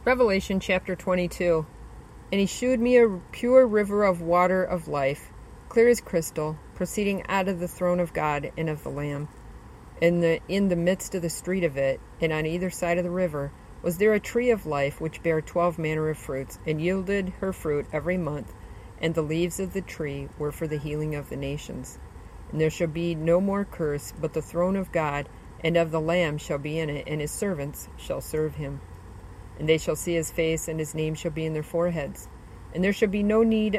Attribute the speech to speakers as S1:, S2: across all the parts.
S1: Revelation chapter 22. And he shewed me a pure river of water of life, clear as crystal, proceeding out of the throne of God and of the Lamb. In the midst of the street of it, and on either side of the river, was there a tree of life, which bare 12 manner of fruits, and yielded her fruit every month, and the leaves of the tree were for the healing of the nations. And there shall be no more curse, but the throne of God and of the Lamb shall be in it, and his servants shall serve him. And they shall see his face, and his name shall be in their foreheads. And there shall be no night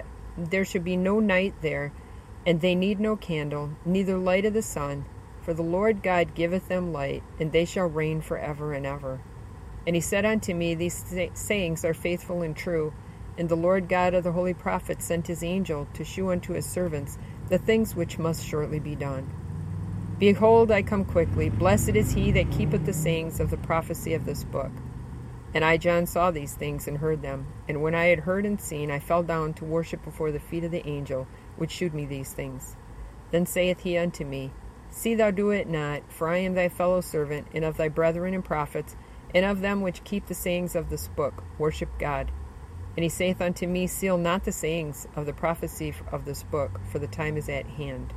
S1: there, and they need no candle, neither light of the sun, for the Lord God giveth them light, and they shall reign forever and ever. And he said unto me, These sayings are faithful and true, and the Lord God of the holy prophets sent his angel to shew unto his servants the things which must shortly be done. Behold, I come quickly. Blessed is he that keepeth the sayings of the prophecy of this book. And I, John, saw these things and heard them. And when I had heard and seen, I fell down to worship before the feet of the angel which shewed me these things. Then saith he unto me, See thou do it not, for I am thy fellow servant, and of thy brethren and prophets, and of them which keep the sayings of this book. Worship God. And he saith unto me, Seal not the sayings of the prophecy of this book, for the time is at hand.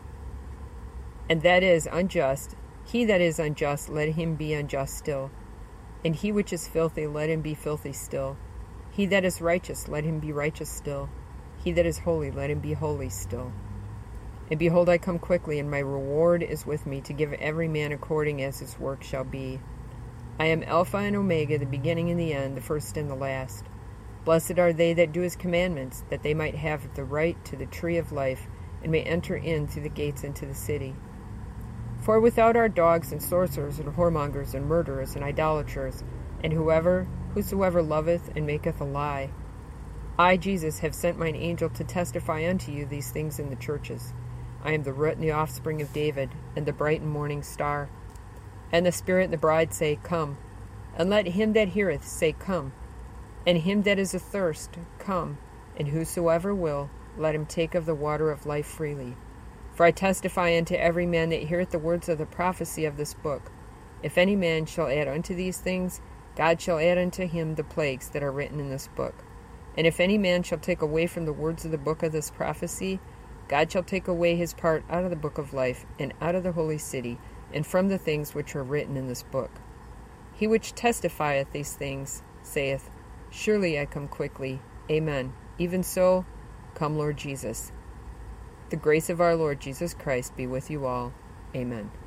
S1: And that is unjust. He that is unjust, let him be unjust still. And he which is filthy, let him be filthy still. He that is righteous, let him be righteous still. He that is holy, let him be holy still. And behold, I come quickly, and my reward is with me, to give every man according as his work shall be. I am Alpha and Omega, the beginning and the end, the first and the last. Blessed are they that do his commandments, that they might have the right to the tree of life, and may enter in through the gates into the city. For without are dogs and sorcerers and whoremongers and murderers and idolaters, and whosoever loveth and maketh a lie. I, Jesus, have sent mine angel to testify unto you these things in the churches. I am the root and the offspring of David, and the bright and morning star. And the Spirit and the bride say, Come. And let him that heareth say, Come. And him that is athirst, Come. And whosoever will, let him take of the water of life freely. For I testify unto every man that heareth the words of the prophecy of this book. If any man shall add unto these things, God shall add unto him the plagues that are written in this book. And if any man shall take away from the words of the book of this prophecy, God shall take away his part out of the book of life, and out of the holy city, and from the things which are written in this book. He which testifieth these things saith, Surely I come quickly. Amen. Even so, come Lord Jesus. The grace of our Lord Jesus Christ be with you all. Amen.